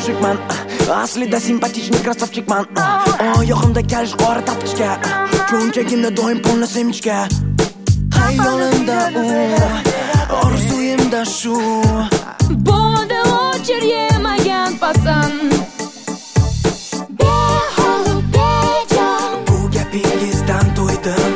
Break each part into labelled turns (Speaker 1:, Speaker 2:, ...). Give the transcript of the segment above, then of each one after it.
Speaker 1: mushukman, aslida simpatik krasavchikman. Oyog'imda kalish qora tapchika, cho'nchagimda doim polna semichka. Hayolimda u, orzuyimda shu.
Speaker 2: Bo'ldi o'chir yemagan pasan. Behol bejon,
Speaker 1: Bu gapingizdan to'ydim.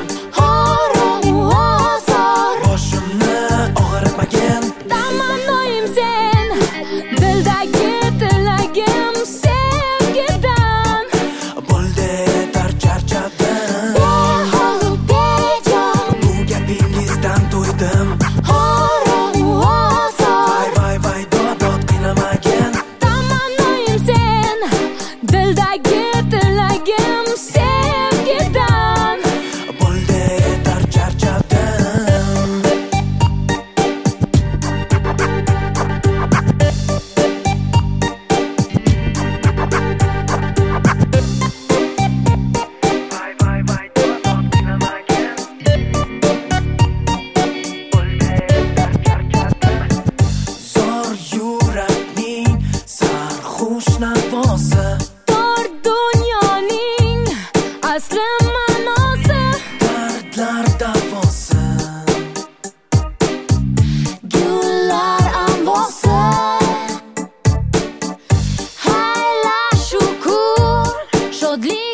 Speaker 1: Boshimni og'ritmagin.
Speaker 2: Tamannoyim sen, dildagi tilagim sevgidan.
Speaker 1: Bo'ldi yetar charchadim.
Speaker 2: Behol bejon,
Speaker 1: Bu gapingizdan to'ydim. Vay dod qiynamagin.
Speaker 2: tamannoyim sen, dildagi tilagim sevgidan.
Speaker 1: Bo'ldi yetar charchadim. Vay dod qiynamagin. Bo'ldi yetar charchadim. Zor yurakning sarxush navosi,
Speaker 2: Tor dunyoning asli ma'nosi,
Speaker 1: dardlar davosi.
Speaker 2: gullar anvosi. Hayla shukur, shodlik